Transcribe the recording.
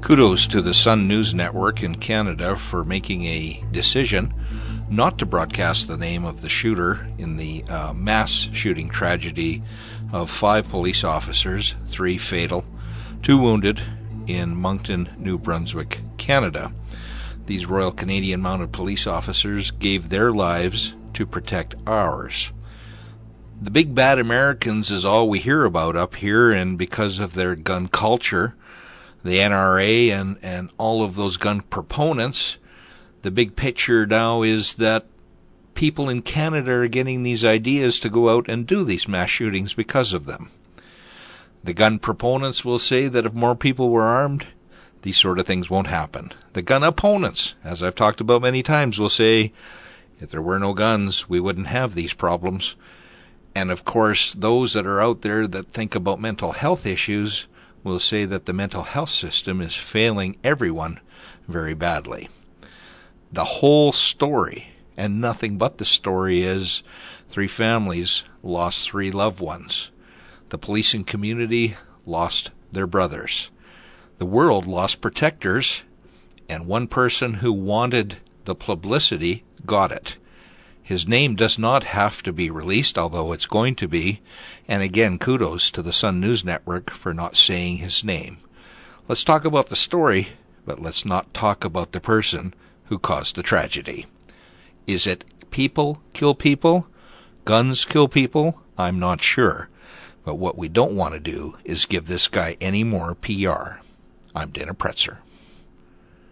Kudos to the Sun News Network in Canada for making a decision not to broadcast the name of the shooter in the mass shooting tragedy of 5 police officers, 3 fatal, 2 wounded in Moncton, New Brunswick, Canada. These Royal Canadian Mounted Police officers gave their lives to protect ours. The big bad Americans is all we hear about up here, and because of their gun culture, the NRA and all of those gun proponents, the big picture now is that people in Canada are getting these ideas to go out and do these mass shootings because of them. The gun proponents will say that if more people were armed, these sort of things won't happen. The gun opponents, as I've talked about many times, will say if there were no guns, we wouldn't have these problems. And of course, those that are out there that think about mental health issues will say that the mental health system is failing everyone very badly. The whole story, and nothing but the story, is 3 families lost 3 loved ones. The policing community lost their brothers. The world lost protectors, and one person who wanted the publicity got it. His name does not have to be released, although it's going to be. And again, kudos to the Sun News Network for not saying his name. Let's talk about the story, but let's not talk about the person who caused the tragedy. Is it people kill people? Guns kill people? I'm not sure. But what we don't want to do is give this guy any more PR. I'm Dana Pretzer.